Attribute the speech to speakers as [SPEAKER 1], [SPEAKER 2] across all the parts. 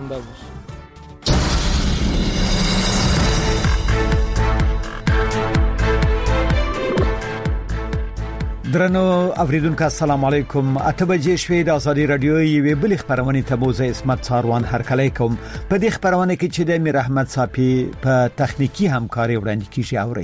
[SPEAKER 1] انداز بشه.
[SPEAKER 2] درنو اوریدونکو السلام علیکم. 8 بجې شوې د ازادي رادیو یوې بل خبرونه ته موزه اسمت څاروان هرکلی کوم. په دې خبرونه کې چې د امیر احمد صافي په تخنیکی همکاري وړاندې کیږي اوري.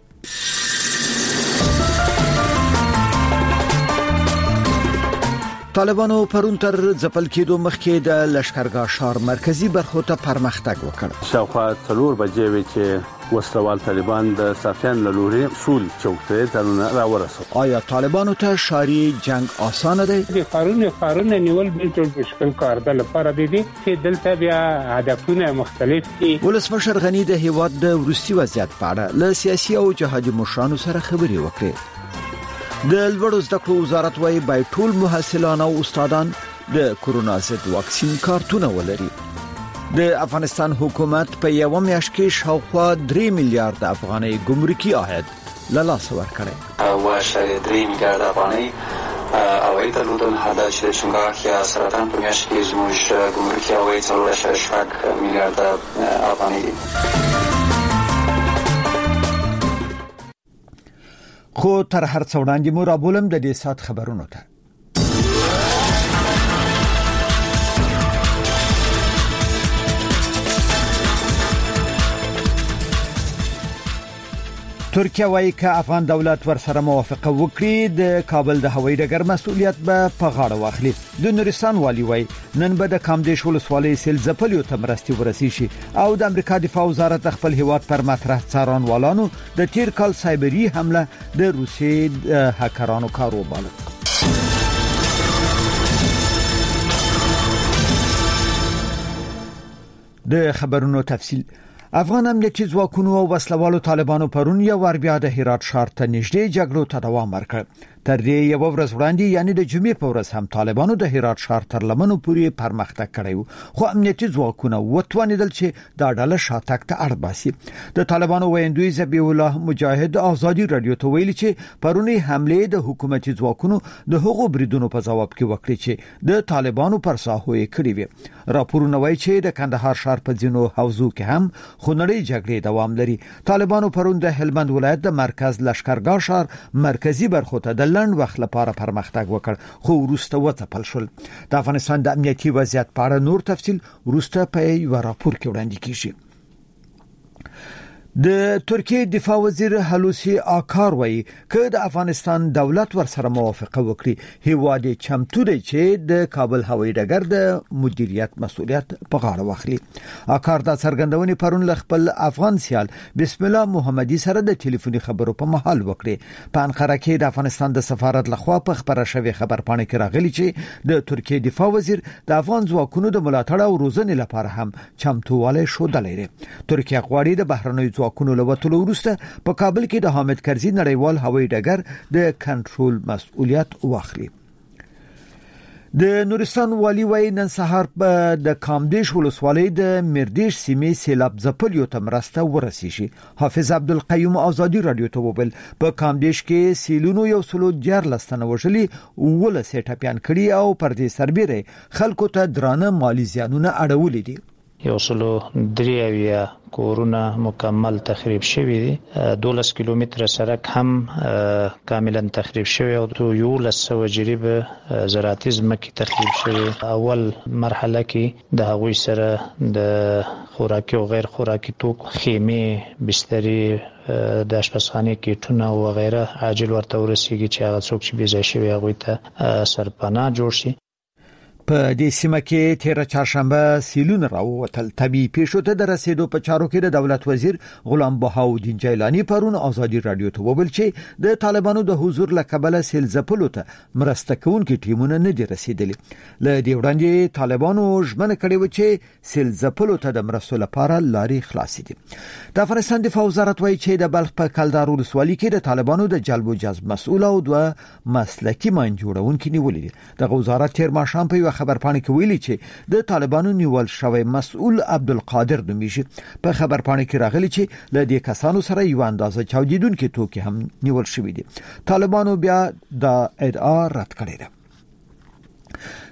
[SPEAKER 2] طالبانو پرون تر ځپل کېدو مخکې د لشکرګاه ښار مرکزی برخو ته پرمختګ وکړ.
[SPEAKER 3] شاوخوا 4 بجې وی چې وسلوال طالبان د صافیان له لوري فول چوکته ترونه راورسو.
[SPEAKER 2] آیا طالبانو ته ښاري جنگ آسان دی؟
[SPEAKER 4] د خارونه نیول بالکل مشکل کار ده لپاره دي چې دلته بیا هدفونه مختلف دي.
[SPEAKER 2] ولسمشر غنی د هیواد د ورستي وضعیت په اړه له سیاسي او جهادي مشرانو سره خبرې وکړې. د لوړو زده کړو وزارت وايي باید ټول محصلان او استادان د کورونا ضد واکسین کارتونه ولري. د افغانستان حکومت په یو میاشت کې شاوخوا 3 میلیارډ افغانۍ ګمرکي عاید له لاسه ورکړي.
[SPEAKER 5] 3 میلیارډ افغانۍ او ایت لودن هدا شنګه یا سرطان په میاشت کې زموږ ګمرکي عاید 3.8 میلیارډ افغانۍ.
[SPEAKER 2] خو تر هر څو وړاندې مو رابولم د دې سات خبرونو ته. ترکیه وايي چې افغان دولت ورسره موافقه وکړي د کابل د هوایي ډګر مسؤلیت به په غاړه واخلي. د نورستان والی وايي نن به د کامدیش ولسوالۍ سیل ځپلیو ته مرستي ورسي شي او د امریکا دفاع وزارت خپل هیواد پر مطرح څارنوالانو د تیر کال سایبری حمله د روسي هکرانو کار وباله. د خبرونو تفصیل. افغان امنیتي ځواکونو او وسلوالو طالبانو پرون یو ور بیا د هرات ښار ته نږدې جګړو ته دوام ورکړ. تر دې یو ورځ وړاندې یعنی د جمعې په ورځ هم طالبانو د هرات ښار تر لمنو پورې پرمختګ کړی و، خو امنیتي ځواکونه وتوانیدل چې دا ډله شاتګ ته اړ باسي. د طالبانو ویندوی ذبیح الله مجاهد ازادي رادیو ته ویلي چې پرونی حمله د حکومتي ځواکونو د حقوق بریدونو په جواب کې وکړي چې د طالبانو پر ساحو یې کړی وي. راپورونه وایي چې د کندهار ښار په ځینو حوزو کې هم خونړۍ جګړې دوام لري. طالبانو پرون د هلمند ولایت د مرکز لشکرګاه ښار مرکزی برخو ته د لند وخت لپاره پرمختګ وکړ، خو وروسته وځپل شول. د افغانستان د امنیتي وضعیت په اړه نور تفصیل وروسته په یو راپور کې وړاندې کیږي. د ترکیه دفاع وزیر هلوسی آکار وایي چې د افغانستان دولت ورسره موافقه وکړي هیواد چمتو دی چې د کابل هوایي ډګر د مدیریت مسؤلیت په غاړه واخلي. آکار د څرګندونې پرون ل خپل افغان سیال بسم الله محمدي سره د ټلیفوني خبرو په محل وکړي. په انقره کې د افغانستان د سفارت لخوا په خبره شوی خبرپاڼه کې راغلي چې د ترکیه دفاع وزیر د افغان ځواکونو د ملاتړ او روزنې لپاره هم چمتووالی ښودلی دی. ترکیه غواړي د بهرنیو ځواکونو له وټولو وروسته په کابل کې د حامد کرزي نړیوال هوایي ډګر د کنټرول مسؤلیت واخلي. د نورستان والی وای نن سهار په د کامدیش ولسوالۍ د مردیش سیمې سیلاب ځپلیو ته مرسته ورسیږي. حافظ عبدالقیوم ازادي رادیو ته وویل په کامدیش کې سیلونو یو سلو جار لستنه وشلي ولسه ټپيان کړي او پر دې سربېره خلکو ته درانه مالی زیانونه اړولې دي.
[SPEAKER 6] 103 کورونه مکمل تخریب شوی دي. 12 کیلومتر سړک هم کاملا تخریب شوی او 1100 جریبه زراعتي ځمکې تخریب شوی. اول مرحله کې د هغوی سره د خوراکي او غیر خوراکي توکو خیمه بسترې د اشپزخانه کیټونه او غیره عاجل ورته ورسیږي چې هغه څوک چې بيځای شوی هغه ته سرپناه جوړ شي.
[SPEAKER 2] په دې سیمه کې تیر چهارشنبه سیلون راووتل. طبيعي پیښو ته د رسیدو په چارو کې د دولت وزیر غلام بهاودین جیلانی پرون ازادي رادیو ته وویل چې د طالبانو د حضور لکبله سیل ځپلو ته مرسته کوونکي ټیمونه نه دي رسیدلي. ل دې وړاندې طالبانو ژمنه کړې و چې سیل ځپلو ته د مرستو لپاره لارې خلاصې دي. د افغانستان دفاع وزارت وایي چې د بلخ په کلدار ولسوالۍ کې د طالبانو د جلب او جذب مسؤل او دوه مسلکي ماین جوړونکي نیولې دي. د وزارت تیر ماښام په خبرپاڼه کې ویلي چې د طالبانو نیول شوی مسؤل عبدالقادر نومیږي. په خبرپاڼه کې راغلي چې له دې کسانو سره یو اندازه چاودیدونکو توکي هم نیول شوی دي. طالبانو بیا د ادعا رد کړې ده. د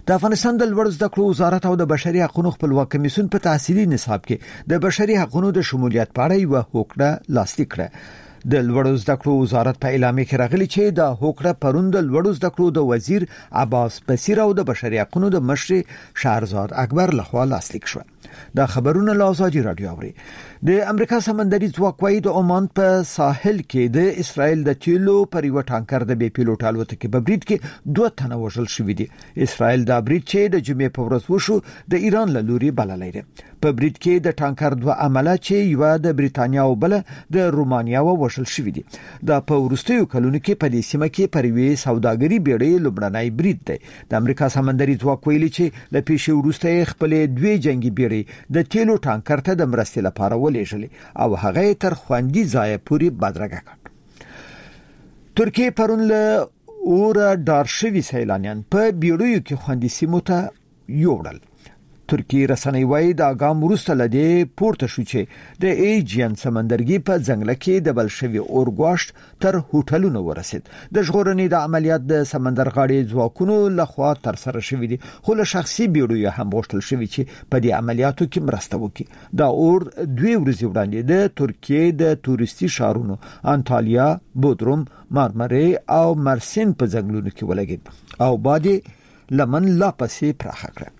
[SPEAKER 2] د افغانستان د لوړ زده کړو وزارت او د بشري حقوقو خپلواک کمیسیون په تحصیلي نصاب کې د بشري حقوقو د شمولیت په اړه یو هوکړه لاسلیک کړه. د لوړ زده کړو وزارت په اعلامیه کې راغلي چې د هوکړه پروند د لوړ زده کړو د وزیر عباس بصیر او د بشري حقوقو د مشر شهرزاد اکبر لخوا لاسلیک شو. دا خبرونه له ازادي رادیو اوري. د امریکا سمندري ځواک وايي د عمان په ساحل کې د اسرائیل د تیلو پر یو ټانکر د بي پیلوټ الوتکې په برید کې 2 تنه وژل شوي دي. اسرائیل دا برید چې د جمعې په ورځ وشو د ایران له لوري بللی دی. په برید کې د ټانکر 2 عمله چې یو د بریتانیا او بل د رومانیا وژل شوي دي. دا په ورستیو کلونو کې په دې سیمه کې پر وی سوداګری بیړۍ لومړنی برید دی. د امریکا سمندري ځواک ویلي چې له پیښې وروسته خپل 2 جنگي بیړۍ د تیلو ټانکر ته د مرستې لپاره ولېږلې او هغه تر خوندي ځای پورې بدرګه کړ. ترکیه پرون له اور دار شوي سیلانیان په بیړیو کې خوندي سیمو ته یوړل. ترکیه رسنۍ وايي د اګام وروسته لدی پورته شو چې د ایجین سمندرګي په ځنګل کې د بلشوي اورګواشت تر هوټلونو ورسید. د ژغورنې د عملیات د سمندرغاړي ځواکونو لخوا تر سره شوې دي، خو له شخصي بیړیو هم غوښتل شوی چې په دې عملیاتو کې مرسته وکړي. دا اور 2 ورځې وړاندې د ترکیه د توريستي شهرونو انټالیا، بودروم، مارمري او مرسین په ځنګلونو کې ولګید او باندې لمن لا پسې پراخه کړ.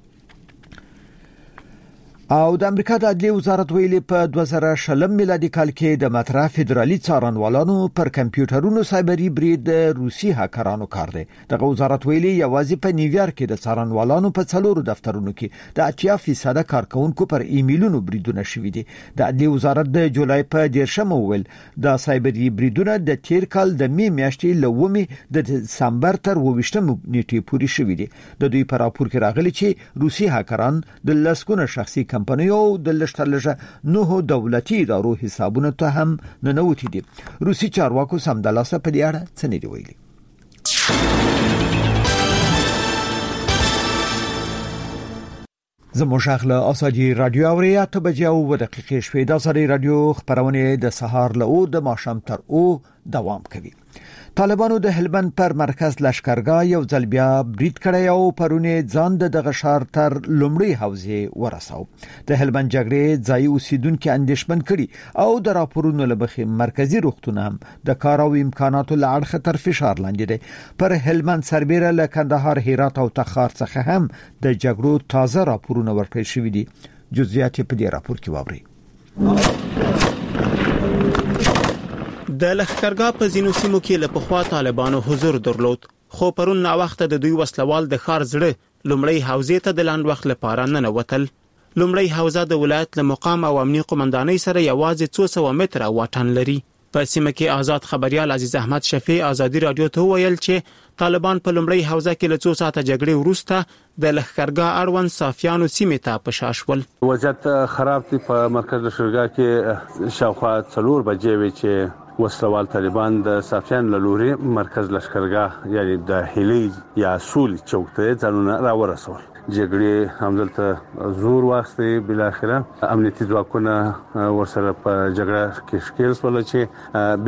[SPEAKER 2] او د امریکا د عدلي وزارت ویلي په 2020 میلادي کال کې د مطرح فدرالي څارنوالانو پر کمپیوټرونو سایبري برید روسي هکرانو کار دی. دغه وزارت ویلي یوازې په نیویارک کې د څارنوالانو په 4 دفترونو کې د 80% کارکونکو پر ایمیلونو بریدونه شوي دي. د عدلي وزارت د جولای په 10 ویل د سایبري بریدونه د تیر کال د می میاشتې لومي د دسمبر تر 28 نیټې پورې شوي دي. د دوی په راپور کې راغلي چې روسي هکران د لسګونه شخصي کمپنیو د لشترلجه 9 دولتي ادارو حسابونو ته هم ننوتی دي. روسي چارواکو سمدلاسه په دې اړه څه نه دی ویلي. زموږ اخله ازادي رادیو اوریا ته بجاو و دقیقې شوي د ازادي رادیو خبرونه د سهار له او د ماښام تر او دوام کوي. طالبانو د هلمند پر مرکز لشکرګاه یو ځل بیا برید کړی او پرونه ځان دغه شهر تر لومړی حوزه ورساو. د هلمند جګړې ځای اوسیدونکو اندیشمن کړي او د راپورونو لبخي مرکزی روغتون هم د کار او امکاناتو لاړه تر فشار لاندې دي. پر هلمند سربېره له کندهار، هرات او تخار څخه هم د جګړو تازه راپورونه ورکړل شوې دي. جزئیات په دې راپور کې واوري.
[SPEAKER 1] د لښکرګاه په ځینو سیمو کې له پخوا طالبانو حضور درلود، خو پرون نا وخت د دوی وسلوال د ښار زړه لومړی حوزې ته د لاند وخت لپاره ننوتل. لومړی حوزه د ولایت له مقام او امنیه قومندانۍ سره یوازې 200 متره واټن لري. په سیمه کې آزاد خبريال عزیز احمد شفیع ازادي رادیو ته ویل چې طالبان په لومړی حوزه کې له 2 ساعته جګړې وروسته د لښکرګاه اړوند صافیانو سیمې ته پشاشول.
[SPEAKER 3] وضعیت خراب دی. په مرکز لښکرګاه کې شاوخوا 4 بجې وی چې وسلوال طالبان د صافیان له لوري مرکز لښکرګاه یعنی د هلی یا سول چوک ته ځانونه راورسول. جګړې همدلته زور واخستي. بل اخره امنیتي ځواکونه ورسره په جګړه کې ښکیل شول چې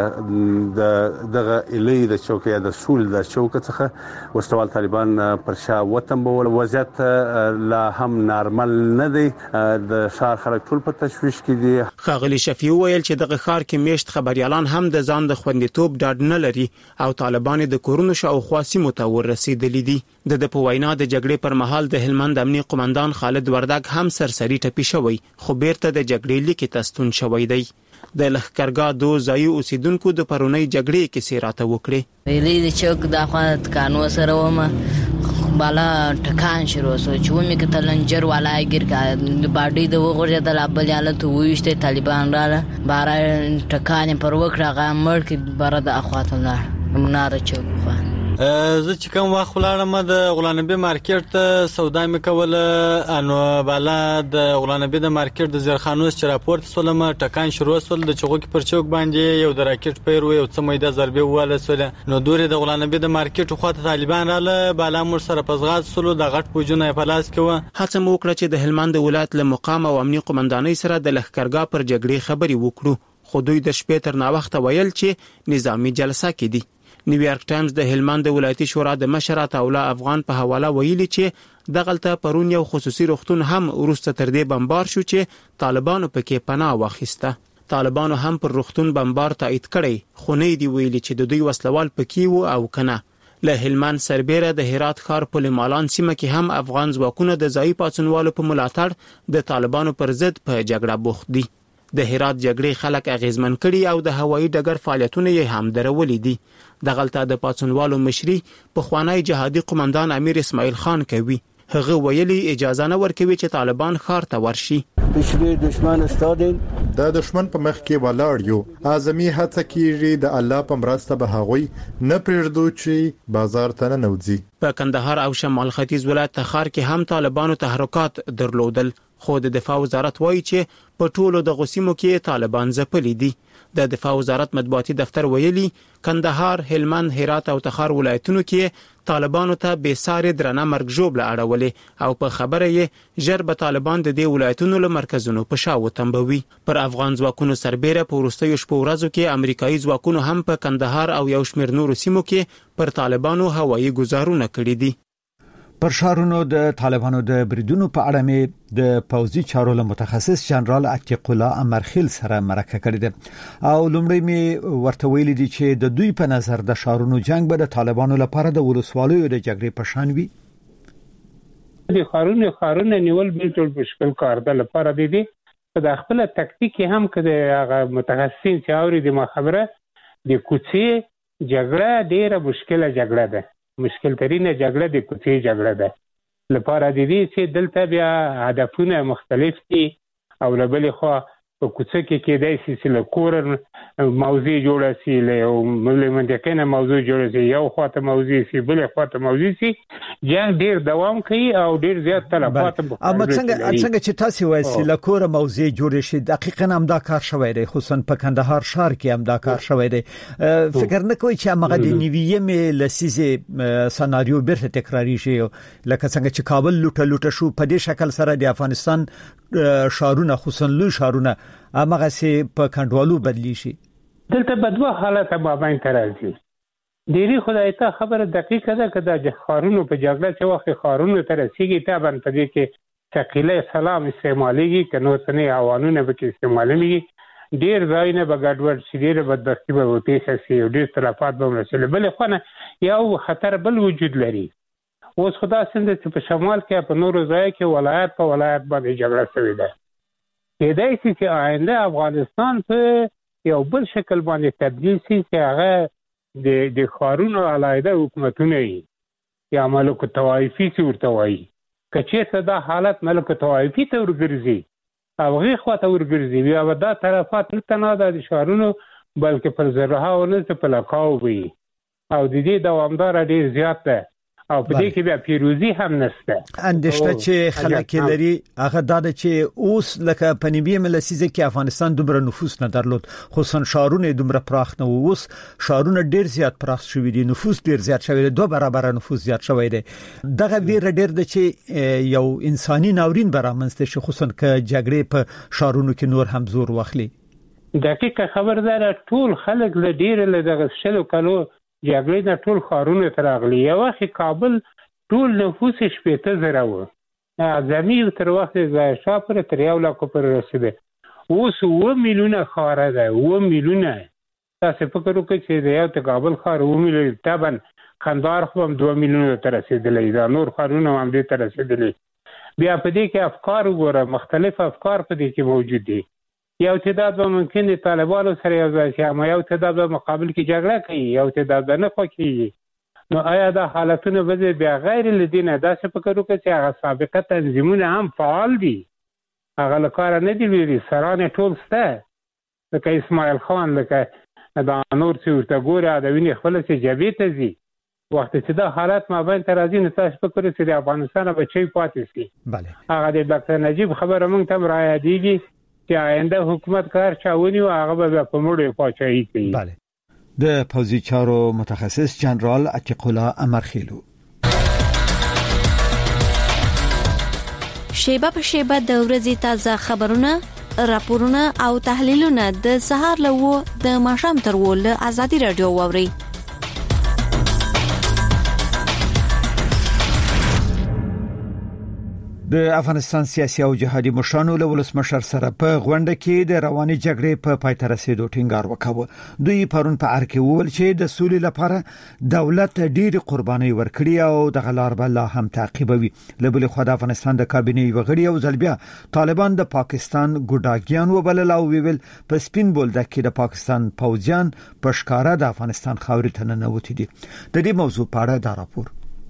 [SPEAKER 3] بیرته دغه الی د چوک یا د سول د چوک څخه وسلوال طالبان پر شا وتمبول. وضعیت لا هم نارمل نه دی. د ښار خلک ټول په تشویش کې دي.
[SPEAKER 1] خاغلی شفیع ویل چې دغه ښار کې میشت خبريالان هم د ځان د خوندیتوب ډاډ نه لري او طالبان د کورونو شاوخوا سیمو ته ورسېدلي دي. د په وینا د جګړې پر مهال د هلمند امنیه قومندان خالد وردګ هم سرسری ټپي شوی، خو بیرته د جګړې لیکي تستون شوی دی. د لښکرګاه 2 ځای اوسیدونکو د پرونی جګړې کې سیراته وکړي.
[SPEAKER 7] ویلي د چوک د اخوات کانو سره ومه بالا ټکان شروع شو چې ومه کې تلنجر والا ګر کا د باډي د وګړه د لابل حالت وېشته طالبان رااله بار ټکان پر وکړه غمړ کې بار د اخوات نه مناره چوک خو
[SPEAKER 8] زه چې کوم وخت ولاړم د غلانبي مارکیټ ته سودا مې کوله. انو بالا د غلانبي د مارکیټ د زیرخانوس چې راپورت سولم ټکان شروع سول. د چغوک پر چوک باندې یو د راکټ پیر یو څه مېده ضربه واله سول. نو دوري د غلانبي د مارکیټ خو ته طالبان رااله بالا مر سره پزغاز سول. د غټ پوجونه په لاس کې و.
[SPEAKER 1] هڅه مو وکړه چې د هلمند ولایت له مقام او امنیه قومندانۍ سره د لښکرګاه پر جګړې خبري وکړو، خو دوی د شپې تر نا وخت ویل چې نظامی جلسه کې دي. نیویارک ټایمز د هلمند ولایتي شورا د مشر عطاالله افغان په حواله ویلي چې دغلته پرون یو خصوصي روغتون هم ورسته تر دې بمبار شو چې طالبانو پکې پناه واخیسته. طالبانو هم پر روغتون بمبار تایید کړی، خو نه دی ویلي چې د دوی وسلوال پکې وو او کنه. له هلمند سربېره د هرات ښار په لمالان سیمه کې هم افغان ځواکونه د ځایي پاڅونوالو په ملاتړ د طالبانو پر ضد په جګړه بوخت دي. د هرات جګړې خلک اغیزمن کړي او د هوایي ډګر فعالیتونه یې هم درولې دي. دغلته د پاڅونوالو مشري پخوانی جهادي قومندان امیر اسماعیل خان کوي. هغه ویلي اجازه نه ورکوي چې طالبان ښار ته ورشي.
[SPEAKER 9] دشمن استادین
[SPEAKER 10] د دشمن په مخ کې ولاړ یو، اعظمي هڅه کیږي د الله په مرسته به هغوی نه پرېږدو چې بازار ته نه نوځي.
[SPEAKER 1] په کندهار او شمال ختیځ ولایت تخار کې هم طالبانو تحرکات درلودل، خو د دفاع وزارت وایي چې په ټولو د غوسیمو کې طالبان ځپلي دي. د دفاع وزارت مطبوعاتي دفتر ویلي کندهار، هلمند، هرات او تخار ولایتونو کې طالبانو ته بې ساري درنه مرګ ژوبله اړولې او په خبره یې ژر به طالبان د دې ولایتونو له مرکزونو په شا وتمبوي. پر افغان ځواکونو سربېره په وروستیو شپو ورځو کې امریکایي ځواکونو هم په کندهار او یو شمېر نورو سیمو کې پر طالبانو هوایي ګزارونه کړي دي.
[SPEAKER 2] پر شارونو د طالبانو د بریدونو په اړه مې د پوځي چارو له متخصص جنرال عتیق الله امرخیل سره مرکه کړې ده او لومړی مې ورته ویلي دي چې د دوی په نظر د شارونو جنگ به د طالبانو لپاره د ولسوالیو د جګړې په شان وي.
[SPEAKER 4] د خارونه نیول بالکل مشکل کار ده، لپاره دي د خپل تکتیک هم کده هغه متخصصین چې اوري د خبره د کوڅې جګړه ډیره مشکله جګړه ده، مشکل ترینه جګړه د کوڅې جګړه ده. لپاره د دې چې دلته بیا هدفونه مختلف دي او لبل خو په کوڅه کې کېدای شي چې له کور موضوع جوړه شي، له منطقې موضوع جوړه شي، یو خواته موضوع شي بل خواته موضوع شي، جنگ ډیر دوام کوي او ډیر زیات تلفات.
[SPEAKER 2] اما څنګه چې تاسو وایي چې له کور موضوع جوړه شي، دقیقاً هم دا کار شوی دی، خصوصا په کندهار ښار کې هم دا کار شوی دی. فکر نه کوي چې هغه د نیویې لسیزه سناریو بیرته تکراری شي، لکه څنګه چې کابل لوټه شو په دې شکل سره د افغانستان شارونه خصوصا لوی شارونه هغه سي په کندوالو بدلی شي.
[SPEAKER 4] دلته بدوا حالت مابین ترازی ډيري خدای ته خبره دقیقه ده کدا چې خارونو په جګړه چې وخت خارونو تر سیګي تابن پدې کې ثقيله سلام استعماليږي کنو څنګه اوانونه به کې استعماليږي، ډیر ځایونه به ګډوډ شي، ډیر بدبختی به وته شي او ډیر تلفات به ورسېل. بل خو نه یو خطر بل وجود لري. اوس خدا څنګه چې په شمال کې په نورو ځای کې ولایت په ولایت باندې جګړه شوې ده، کېدای شي چې آینده افغانستان په یو بل شکل باندې تبدیل شي چې هغه د خارونو علاوه حکومتونه یا ملک توایفي ورته وایي. کچې دا حالت ملک توایفي ته ورګرځي او هغه خواته ورګرځي بیا به دا طرفات نه تناده د شارونو بلکې پر زرها او نه په لکاو وي او د دې دوامدار ډیر زیات ده او په دې کې بیا پیروزي هم نشته.
[SPEAKER 2] اندېښنه چې خلک لري هغه دا چې اوس لکه پنیبي ملسیزه کې افغانستان دومره نفوس نه درلود، خصوصا شارونه دومره پراخ نه، اوس شارونه ډیر زیات پراخ شوي دي، نفوس ډیر زیات شوی دی، 2 برابر نفوس زیات شوی دی. دغه ویره ډیر د چې یو انساني ناورین برامنسته شي، خصوصا ک جګړې په شارونو کې نور هم زور واخلي.
[SPEAKER 4] دقیقه خبردار ټول خلک له ډیر له دغه شلو کلو جګړې نه ټول خارونه تراغلي. یو وخت کابل ټول نفوس 70,000 و، زمین تر وخت ځای شاپره تر 1 لک پر رسیده، اوس 2 میلیونه خار ده، 2 میلیونه. تاسو فکر وکړئ چې د یو کابل خار 2 میلیونه، طبعا کندهار خو هم 2 میلیونه تر رسیدلې، دا نور خارونه هم دې تر رسیدلې. بیا په دې کې افکار وګوره، مختلف افکار په دې کې موجود دي. یو تعداد به ممکن د طالبانو سره یو ځای شي، اما یو تعداد به مقابل کې جګړه کوي، یو تعداد به نه کوي. نو آیا دا حالتونه به بیا غیر لدینه داسې فکر وکړي چې هغه سابقه تنظیمونه هم فعال دي، هغه لکاره نه دي لري، سران ټول شته، لکه اسماعیل خان، لکه دا نور چې ورته ګوره د وینې خپل چې جبهې ته ځي. وخت چې دا حالت مابین ترازی نه تاسو فکر وکړئ چې د افغانستان به چي پاتې شي. هغه د ډاکټر نجیب خبره مونږ ته رايادېږي چې آینده حکومت کار چاوني او هغه به په موړې پاچاهي کوي.
[SPEAKER 2] بله. د پوځي چارو متخصص جنرال عتیق الله امرخیلو.
[SPEAKER 11] شیبه په شیبه د ورځې تازه خبرونه، راپورونه او تحلیلونه د سهار له 9 د ماښام تر 10 له ازادي رادیو ووري.
[SPEAKER 2] د افغانستان سیاسي او جهادي مشرانو له ولسمشر سره په غونډه کې د رواني جګړې په پای ته رسیدو ټینګار وکاوه. دوی پرون په ارکه وویل چې د سولې لپاره دولت ډېری قرباني ورکړي او د غلار بل هم تعقیبوي. له بل خوا د افغانستان د کابینې وغړي او ځلبیا طالبان د پاکستان ګډاګیان وبلل او ویل په سپین بولدک کې د پاکستان پوځیان په ښکارا د افغانستان خاورې ته ننوتي دي. د دې موضوع په اړه دا راپور.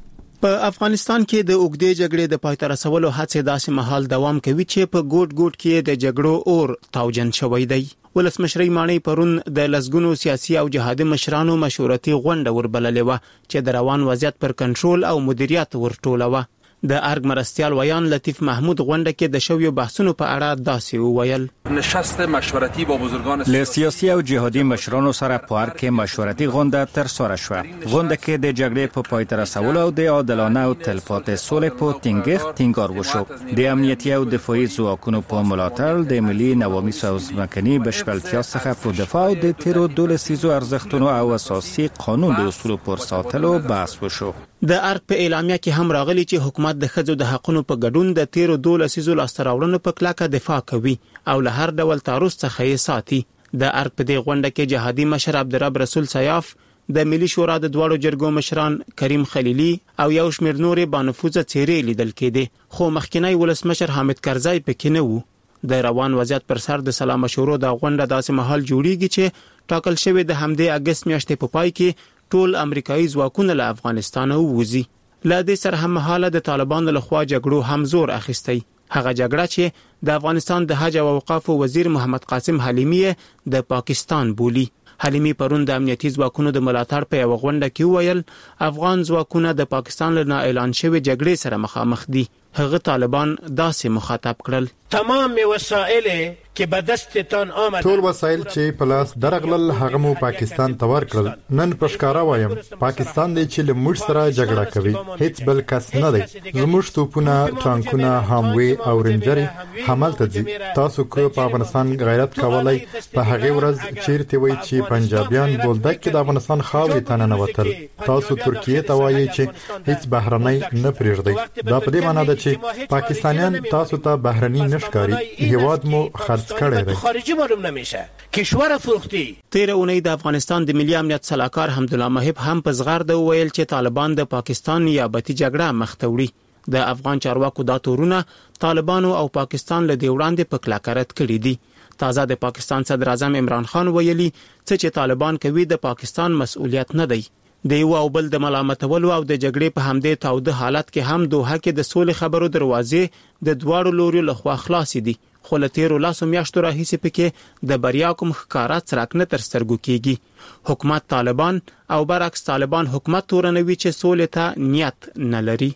[SPEAKER 1] په افغانستان کې د اوګدې جګړې د پای ته رسولو هڅې داسې مهال دوام کوي چې په ګوټ کې د جګړو اور تاوجن شوی دی. ولسمشر مانی پرون د لسګونو سیاسي او جهادي مشرانو مشورتي غونډه وربللې و چې د روان وضعیت پر کنټرول او مدیریت ورټولوه. د ارګ مرستيال ویان لطیف محمود غونډه کې د شویو بحثونو په اړه داسې وویل.
[SPEAKER 12] نشست مشورتی با بزرگان
[SPEAKER 13] سیاسی او جهادي مشرانو سره په ارګ کې مشورتي غونډه تر سره شوه. غونډه کې د جګړې په پای ته رسولو او د عادلانه او تلپاتې سولې په ټینګښت وشو. د امنیتي او دفاعي ځواکونو په ملاتړ د ملي نواميس او ځمکني بشپړتیا څخه په دفاع او د تیرو دولسیزو ارزښتونو او اساسي قانون د اصولو پر ساتلو بحث وشو.
[SPEAKER 1] د ارګ په اعلامیه کې هم راغلی چې حکومت د ښځو د حقوقو په ګډون د تیرو 12 لسیزو لاستراوړنو په کلکه دفاع کوي او له هر ډول تعرض څخه یې ساتي. د ارګ په دې غونډه کې جهادي مشر عبدالرب رسول سیاف، د ملي شورا د دوړو جرګو مشران کریم خلیلی او یو شمېر نورې بانفوذه څېرې لیدل کېدې، خو مخکنی ولسمشر حامد کرزی پکې نه و. د روان وضعیت پر سر د سلا مشورو د غونډه داسې مهال جوړیږي چې ټاکل شوی د همدې اگست میاشتې په پای کې ټول امریکایي ځواکونه له افغانستان ووځي. له دې سره هم مهاله د طالبانو لخوا جګړو هم زور اخیستی. هغه جګړه چې د افغانستان د حج او اوقاف وزیر محمد قاسم حلیمی د پاکستان بولی. حلیمی پرون د امنیتي ځواکونو د ملاتړ په یو غونډه کې ویل افغان ځواکونه د پاکستان له اعلان شوی جګړې سره مخامخ دي. هغه طالبان داسې مخاطب کړل.
[SPEAKER 14] تمام وسایل چې په دستتان آمد،
[SPEAKER 10] ټول وسایل چې په لاس درغلل هغه مو پاکستان ته ورکړل. نن پښکارا وایم پاکستان دی چې له موږ سره جګړه کوي، هیڅ بل کس نه دی. زموږ توپونه، ټانکونه، هاموي او رینجرې حملته دي. تاسو کو په افغانستان غیرت کولای په هغه ورځ چیرته وای چې پنجابیان بولدک کې د افغانستان خاورې ته ننوتل. تاسو ترکیه ته وایي چې هیڅ بهرنۍ نه پریږدي. دا په دې معنی ده چې پاکستانیان تاسو ته بهرنۍ نشکاري، هیواد مو خرڅ کړی دی.
[SPEAKER 14] خارجي معلوم نمیشه کشور فروختی.
[SPEAKER 1] تیر اونۍ د افغانستان د ملي امنیت سلاکار حمدالله محب هم په زغرده ویل چې طالبان د پاکستان نیابتي جګړه مخ ته وړي. د افغان چارواکو دا تورونه طالبانو او پاکستان له دې وړاندې په کلکه رد کړي دي. تازه د پاکستان صدر اعظم عمران خان ویلي چې طالبان کوي د پاکستان مسؤلیت نه دی. د یو او بل د ملامتولو او د جګړې په همدې تاوده حالت کې هم دوحه کې د سولې خبرو دروازې د دواړو لوري لخوا خلاصې دي. خو له تیرو لاسو میاشتو راهیسې پکې د بریا کوم ښکارا څرک نه تر سترګو کېږي. حکومت طالبان او برعکس طالبان حکومت تورنوي چې سولې ته نیت نه لري.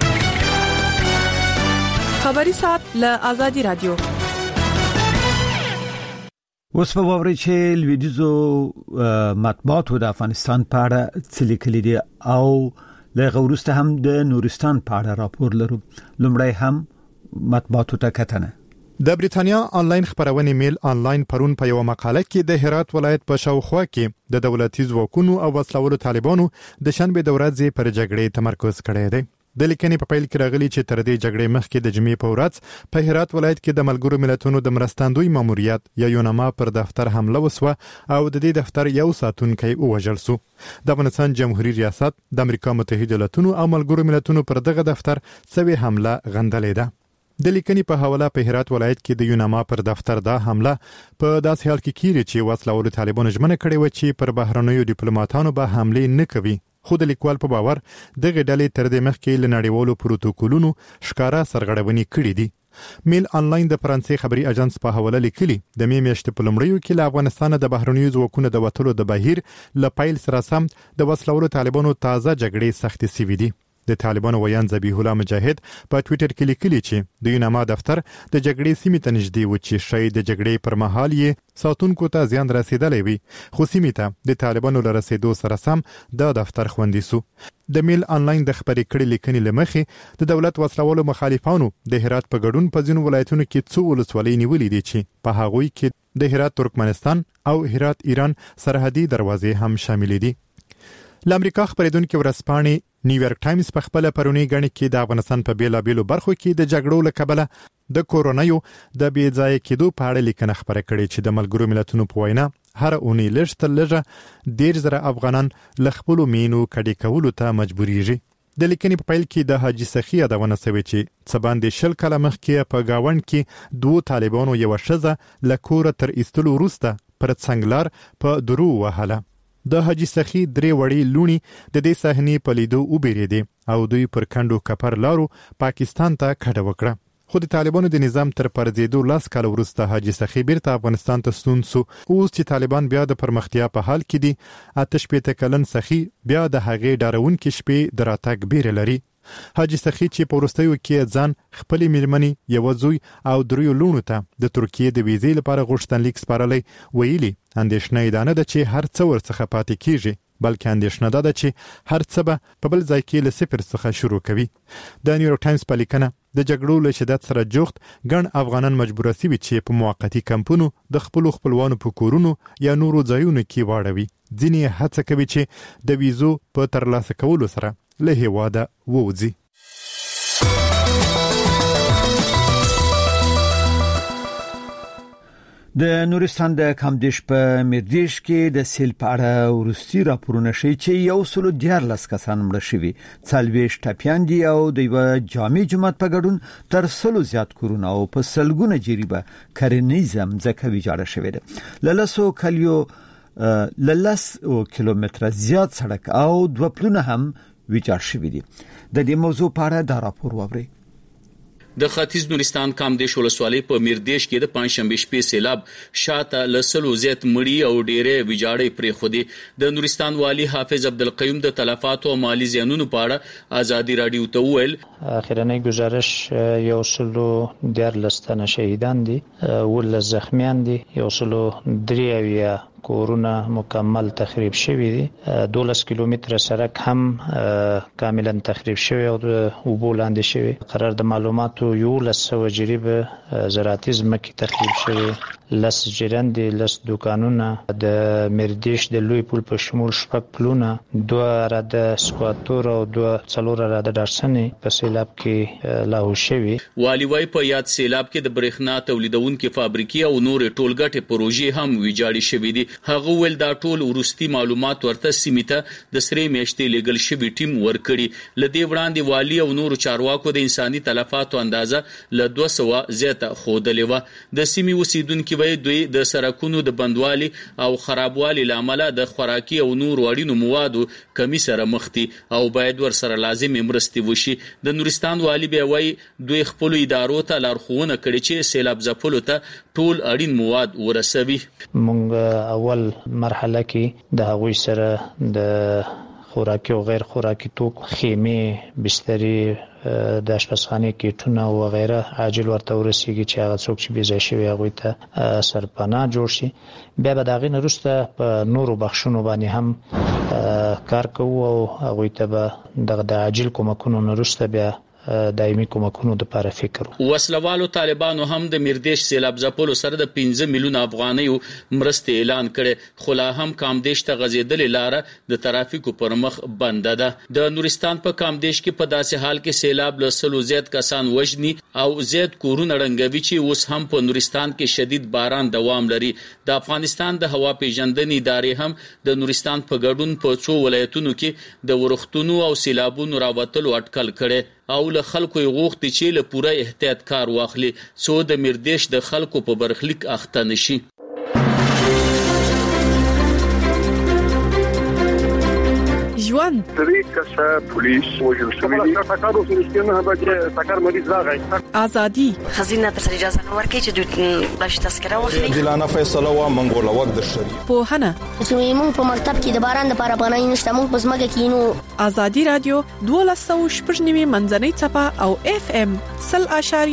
[SPEAKER 15] خبري سات له آزادي رادیو.
[SPEAKER 2] اوس په ووري چې لویدیزو مطبوعاتو د افغانستان په اړه څه لیکلي دي او له غوړسته هم د نورستان په اړه راپور لرو. لومړی هم مطبوعاتو ته کتنه.
[SPEAKER 10] د بریتانیا آنلاین خبرونه میل آنلاین پرون په یو مقاله کې د هرات ولایت په شاوخوا کې د دولتي ځواکونو او وسلوالو طالبانو د شنبه د ورځې پر جګړې تمرکز کړی دی. د لیکنې په پیل کې راغلي چې تر دې جګړې مخکې د جمعې په ورځ په هرات ولایت کې د ملګرو ملتونو د مرستندوی ماموریت یا یونما پر دفتر حمله وسوه او د دې دفتر یو ساتونکی ووژل شو. د افغانستان جمهوریت ریاست د امریکا متحده ایالاتونو او ملګرو ملتونو پر دغه دفتر سوي حمله غندلې ده. د لیکنې په حواله په هرات ولایت کې د یونما پر دفتر دا حمله په داسې حال کې کیږي چې وسلوالو طالبانو ژمنه کړې و چې پر بهرنیو ډیپلوماټانو به حمله نه کوي. خو د لیکوال په باور دغه ډلې تر دې مخکې له نړیوالو پروتوکولونو ښکارا سرغړونې کړې دي. میل آنلاین د فرانسې خبري اژانس په حواله لیکلي د مې میاشتې په لومړیو کې له افغانستان د بهرنیو ځواکونو د وټلو د بهیر ل پایل سره سم د وسلوالو طالبانو تازه جګړې سختې سوي دي. د طالبانو ویان ذبیح الله مجاهد په ټوئیټر کې لیکلي چې د یونما دفتر د جګړې سیمې ته نږدې و چې شاید د جګړې پر مهال یې ساتونکو ته زیان رسیدلی وي، خو سیمې ته د طالبانو له رسیدو سره سم د دفتر خوندي سو. د میل آنلاین د خبرې کړي لیکنې لمخې د دولت وسلوالو مخالفانو د هرات په ګډون په ځینو ولایتونو کې څو ولسوالۍ نیولې دي چې په هغوی کې د هرات ترکمنستان او هرات ایران سرحدي دروازې هم شامل دي. لامریکا خبرېدونکو ورځپاڼې نیویارک ټایمز په خپل پرونی غني کې د افغانستان په بیلابېلو برخو کې د جګړو لکبله د کورونایو د بې ځای کېدو په اړه لیکنه خبره کړې چې د ملګرو ملتونو په وینا هر اونۍ لږ تر لږه 10,000 افغانان له خپلو مینو کډې کولو ته مجبورېږي. د لیکنې په پیل کې د حاجي سخي یادونه شوې چې څه باندې 20 کاله مخکې په گاوند کې 2 طالبانو یو ښځه له کوره تر ایستلو وروسته پر څنګلار په درو وهله. د حاجي سخي 3 وړي لونی د دې صحنې په لیدو وبېرېدې او دوی پر کندو کپر لارو پاکستان ته کډه وکړه. خو د طالبانو د نظام تر پرځېدو 10 کال وروسته حاجي سخي بیرته افغانستان ته ستون شو. اوس چې طالبان بیا د پرمختیا په حال کې دي، 18 کلن سخي بیا د هغې ډارونکې شپې د راتګ بیره لري. حاجي سخي چې په وروستیو کې ځان خپلې میرمنې، یو زوی او 3 لوڼو ته د ترکیې د ویزې لپاره غوښتنلیک سپارلی، ویلي اندېښنه یې دا نه ده چې هر څه ورڅخه پاتې کیږي، بلکې اندېښنه ده چې هر څه به په بل ځای کې له صفر څخه شروع کوي. د نیویارک ټایمز په لیکنه د جګړو له شدت سره جوخت ګڼ افغانان مجبور شوي چې په موقتی کمپونو د خپلوانو په کورونو یا نورو ځایونو کې واړوي. ځینې هڅه کوي چې د ویزو په ترلاسه کولو سره له هیواده ووځي.
[SPEAKER 2] د نورستان د کامدیش په مردیش کې د سیل په اړه ورستي راپورونه شي چې 114 کسان مړه شوي، 40 ټپيان دي او د یو جامع جماعت په ګډون تر 100 زیات کورونه او په سلګونه جریبه کرنیزم ځکه ویجاړه شوې ده. لاسو کلیو للاس کیلومتر زیات سړک او 2 پلونه هم ویجاړ شوي دي. د دې موضوع په اړه دا راپور ووري.
[SPEAKER 16] د ختیځ نورستان کامدیش ولسوالۍ په مردیش کې د پنځشنبه شپې سیلاب شاته لسلو زیات مړي او ډېرې ویجاړې پرې خودي. د نورستان والی حافظ عبدالقیوم د تلفات او مالی زیانونو په اړه آزادي رادیو ته وویل
[SPEAKER 6] اخیرنۍ گزارش 113 تنه شهیدان دي، 19 زخمیان دي، 103 کورونه مکمل تخریب شوی دي، 12 کیلومتر سړک هم کاملا تخریب شوی او اوبو لاندې شوی. قرار د معلوماتو 1100 جریبه زراعتي ځمکې تخریب شوی، 10 جرندې، 10 دکانونه، د مردیش د لوی پل په شمول 6 پلونه، 2 راده سکواتور او 4 راده دارسنې په سیلاب کې لاهو شوی.
[SPEAKER 16] والی وای په یاد سیلاب کې د برېښنا تولیدونکو فابریکې او نور ټولګټې پروژې هم ویجاړې شوې دي. هغه ول دا ټول ورستي معلومات ورته سیمیته د سری میاشتې لیګل شوی ټیم ورکړي. لدی وړاندې والی او نور چارواکو د انساني تلفاتو اندازه ل 200 زیاته خودلې و. د سیمې اوسیدونکو وای دوی د سرکونو د بندوالي او خرابوالي لامل د خوراکي او نور وړینو موادو کمی سره مخ دي او باید ور سره لازم مرستې وشي. د نورستان والی به وای دوی خپل ادارو ته لارښوونه کړي چې سیلاب ځپلو ته ټول اړین مواد ورسوي.
[SPEAKER 6] مونږ اول مرحله کې د هغوی سره د خوراکي او غیر خوراکي توکو، خیمه، بستري، د اشپزخانه کیټونه او غیره عاجل ورته ورسیږي چې هغه څوک چې بيځای شوی هغه ته سرپناه جوړ شي. بیا به دغه نرسته په نورو بخښونو باندې هم کار کوو او هغه ته به د عاجل کومکونو نرسته بیا دایمي کومکونو د لپاره فکر.
[SPEAKER 16] وسلوالو طالبانو هم د مردیش سیلاب ځپلو سره د 15 میلیون افغانیو مرستې اعلان کړي، خو لا هم کامدیش ته غځېدلې لاره د ترافیکو پر مخ بنده ده. د نورستان په کامدیش کې په داسې حال کې سیلاب له 100 زیات کسان وژني او زیات کورونه رنګوي چې اوس هم په نورستان کې شدید باران دوام لري. د افغانستان د هوا پیژندنې ادارې هم د نورستان په ګډون په څو ولایتونو کې د ورښتونو او سیلابونو راوتلو اټکل کړي او له خلکو غوښتي چې له پوره احتیاط کار واخلي څو د مردیش د خلکو په برخلیک اخته نشي.
[SPEAKER 15] ژوند
[SPEAKER 17] طریقه پولیس وجل شوی دی تاکارو سرشتنه به تاکار مریض راغی
[SPEAKER 15] ازادي
[SPEAKER 18] خزینه پر اجازه نه ورکړي چې دوی باش تذکره واخلي.
[SPEAKER 19] دلانه فیصله وا منګول وخت د شری
[SPEAKER 15] په هنه
[SPEAKER 18] زموږ په مکتب کې د باران د لپاره بنای نشته، موږ په ځمکه کې نو.
[SPEAKER 15] ازادي رادیو 1290 منځنۍ چپه او FM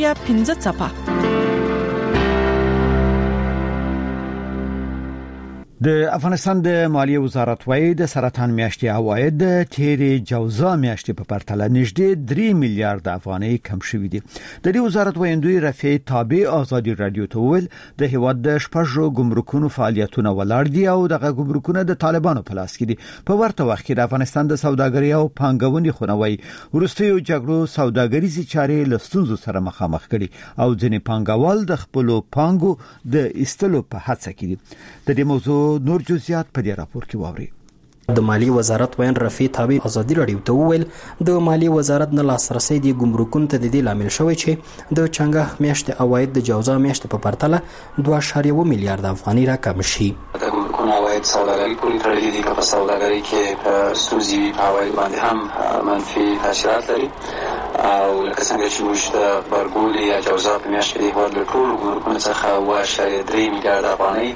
[SPEAKER 15] 100.5 چپه.
[SPEAKER 2] د افغانستان د مالیې وزارت وايي د سرطان میاشتې عواید د تیرې جوزا میاشتې په پرتله نږدې 3 میلیارډ افغانۍ کم شوي دي. د دې وزارت ویاندوی رفیع تابع آزادي رادیو ته ویل د هیواد د شپږو ګمرکونو فعالیتونه ولاړ دي او دغه ګمرکونه د طالبانو په لاس کې دي. په ورته وخت کې د افغانستان د سوداګرۍ او پانګونې خونوي وروستیو جګړو سوداګریزي چارې له ستونزو سره مخامخ کړي او ځینې پانګوال د خپلو پانګو د ایستلو په هڅه کې دي. د دې موضوع نور جزئیات په دې راپور کې واوري.
[SPEAKER 20] د مالی وزارت وین رفیع تابع آزادي رادیو ته ویل د مالی وزارت نه لاسرسي د ګمرکونو ته د دې لامل شوی چې د چنګاښ میاشتې عواید د جوزا میاشتې په پرتله 2.1 میلیارډ افغانۍ راکم شي.
[SPEAKER 5] د ګمرکونو عواید سوداګري پورې تړلي دي، په سوداګري کې ستونزې وي، په عواید باندې هم منفي تاثیرات لري او لکه څنګه چې موږ د غبرګول یا جوزا په میاشت کې د هیواد له ټولو ګمرکونو څخه 2.3 میلیارډ افغانۍ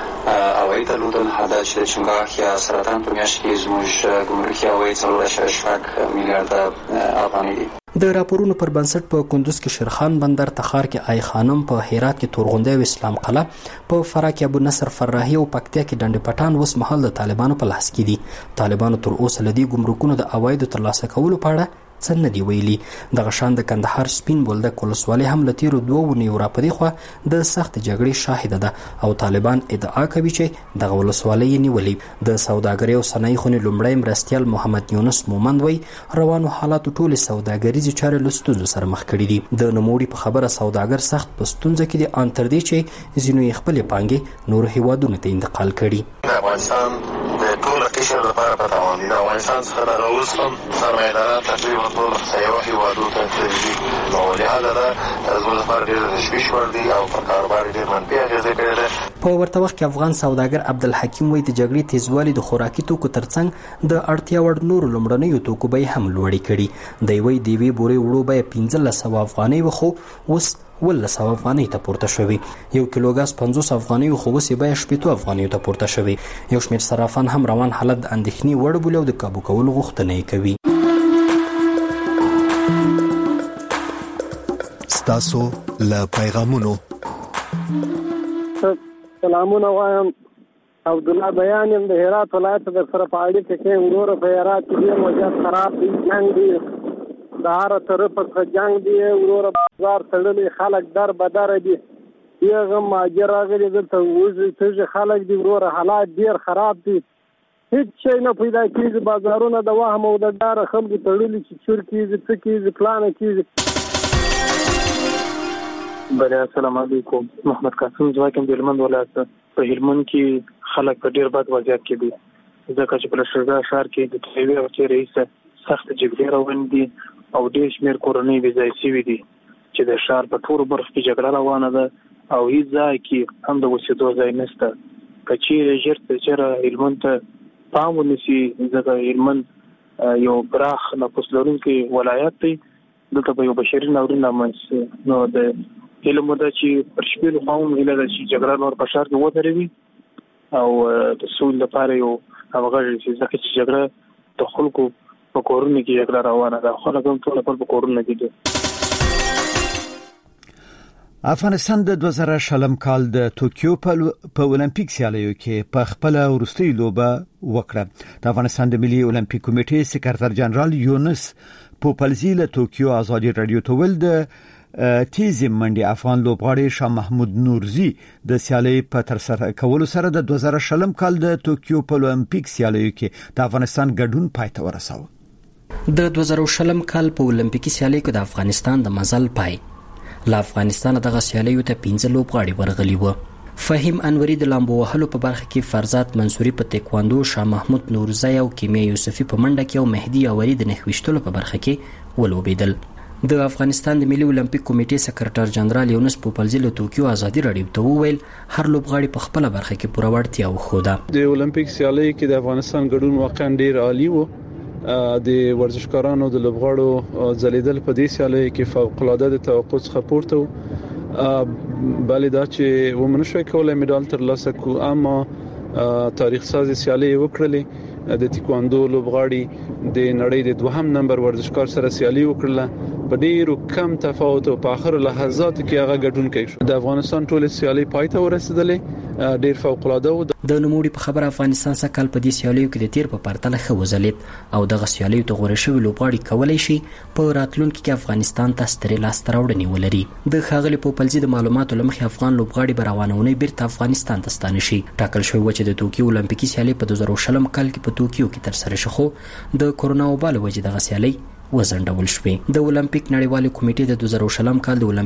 [SPEAKER 5] عواید درلودل. دا چې د چنګاښ یا سرطان په میاشت کې زموږ ګمرکي عواید 3.6 میلیارډ افغانۍ دي.
[SPEAKER 20] د راپورونو پر بنسټ په کندوز کې شیرخان بندر، تخار کې آی خانم، په هرات کې تورغونډي او اسلام قلعه، په فراه کې ابو نصر فراهي او پکتیا کې ډنډ پټان اوس مهال د طالبانو په لاس کې دي. طالبانو تر اوسه لدی ګمرکونو د عوایدو ترلاسه کولو په اړه څه نه دی ویلي. دغه شان د کندهار سپین بولدک ولسوالۍ هم له تیرو 2 ونیو راپدې خو د سخت جګړې شاهده ده او طالبان ادعا کوي چې دغه ولسوالۍ نیولې. د سوداګرۍ او صنایع خونې لومړی مرستیال محمد یونس مومند وی روانو حالاتو ټول سوداګریزي چارې له ستونزو سره مخ کړي دي. د نوموړي په خبره سوداګر سخت په ستونزه کې دي، ان تر دې چې ځینو یې خپلې پانګې نور هیوادونو ته انتقال کړي.
[SPEAKER 21] د افغانستان د ټول قشر لپاره په تاوان دي. د افغانستان څخه د اوس هم سرمایه‌داران تقریبا ټول سیاحي هیوادونو ته تللي، نو لهدا دا زموږ لپاره ډېر تشویش ور دي او په کاروبار ډېر منفي اغېزې کړي ده.
[SPEAKER 20] په ورته وخت کې افغان سوداګر عبدالحکیم وایي د جګړې تیزوالي د خوراکي توکو ترڅنګ د اړتیا وړ نورو لومړنیو توکو بیې هم لوړې کړي. دی وایي د یوې بورې وړو بیه 1500 افغانۍ وه خو اوس 1200 افغانۍ ته پورته شوی. 1 کیلوګاز 50 افغانۍ خو اوس یې بیه 70 افغانۍ ته پورته شوی. یو شمېر صرافان هم روان حالت د اندېښنې وړ بولي او د کابو کولو غوښتنه یې کوي.
[SPEAKER 22] تاسو له پیغامونو
[SPEAKER 23] سلامونه وایم. عبد الله بیان د هرات ولایت د سره په اړیکه کې ورور په هرات کې وضعیت خراب دي، جنگ دي، د هر طرف څخه جنگ دي، ورور بازار تړلې، خلک در بدر دي، یغه ماجر راغلي دلته وځي چې خلک دي، ورور حالات ډیر خراب دي، هیڅ شي نه پیدا کیږي، بازارونه د وهم او د ډار خلکو تړلې چې چور کیږي، څه کیږي، پلان کیږي.
[SPEAKER 24] بله السلام علیکم. محمد قاسم ځواکم د هلمند ولایت په هلمند کې خلک په ډیر بد وضعیت کې دي، ځکه چې په لښکرګاه ښار کې د تریوي او تیرې سخت جګړې روان دي او ډیر شمېر کورنۍ بې ځای شوي دي چې د ښار په ټولو برخو کې جګړه روانه ده او هیڅ ځای کې هم د اوسېدو ځای نشته. که چیرې ژر تر ژره هلمند ته پام ونیسي، ځکه هلمند یو پراخ نفوس لرونکی ولایت دی، دلته به یو بشري ناورین رامنځته نو د علم ده چې پر شپېلو خواوم هیله ده چې جګړه نور په ښار کې ودروي او د سولې لپاره یو همغږي شي، ځکه چې جګړه د خلکو په کورونو کې جګړه روانه ده، خلک هم ټول په کورونو کې دي.
[SPEAKER 2] افغانستان د 2000 کال د توکیو په اولمپیک سیالیو کې په خپل وروستي لوبه وکړه. د افغانستان د ملي اولمپیک کمیټې سکرټر جنرال یونس پوپلزی له توکیو آزادي رادیو ته ویل د تیزی منډي افغان لوبغاړي شاه محمود نورزی د سیالي په تر سره کولو سره د 2000 کال د توکیو په اولمپیک سیالیو کې د افغانستان ګډون پای ته ورساوه.
[SPEAKER 20] د 2000 کال په اولمپیکي سیالیو کې د افغانستان د مزل پای له افغانستان دغه سیالیو ته 15 لوبغاړي ورغلي وو. فهیم انوري د لامبو وهلو په برخه کې، فرزاد منصوري په تکواندو، شاه محمود نورزی او کیمیا یوسفی په منډه کې او مهدی اوری د نښویشتلو په برخه کې ولوبېدل. د افغانستان د ملي اولمپیک کمیټې سکرټر جنرال یونس پوپلزی له توکیو آزادي رادیو ته وویل هر لوبغاړي په خپل برخه کې پوره وړتیا وښوده.
[SPEAKER 25] د اولمپیک سیالۍ کې د افغانستان ګډون واقعا ډیر عالی وو. د ورزشکارانو د لوبغاړو ځلیدل په دې سیالۍ کې فوق العاده د توقع څخه پورته و. بلې دا چې ومنه شوی کولای مډال ترلاسه کو، اما تاریخ ساز سیالۍ وکړلې. د تکواندو لوبغاړي د نړۍ د 2م نمبر ورزشکار سره سیالي وکړله په ډیرو کم تفاوت او په اخر لحظات کې هغه ګډون کوي. د افغانستان ټول سیالي پای ته ورسېدلې ډیر فوق العاده و.
[SPEAKER 20] د نوموړي په خبره افغانستان سکهال په دې سیالیو کې د تیر په پرتله ښه وځلید او دغه سیالیو ته غوړه شوی لوبغاړي کولای شي په راتلونکي کې افغانستان ته سترې لاسته راوړنې ولري. د ښاغلي پوپلزي د معلوماتو لمخې افغان لوبغاړي به روانونه بیرته افغانستان ته ستانه شي. ټاکل شوی و چې د توکیو اولمپیکي سیالي په 2020 کال کې په توکیو کې ترسره شو، خو د کورونا وبا له وجې دغه سیالي وزندول شوې. د اولمپیک نړیوال کمیټې د 2020 کال د